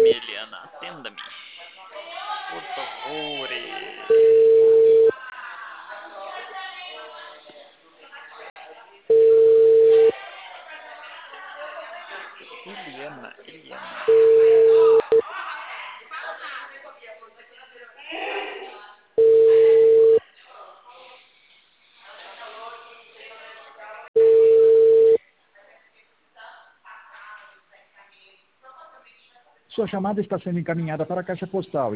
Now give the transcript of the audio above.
Atenda-me, Eliana, atenda-me. Por favor. Eliana. Sua chamada está sendo encaminhada para a caixa postal.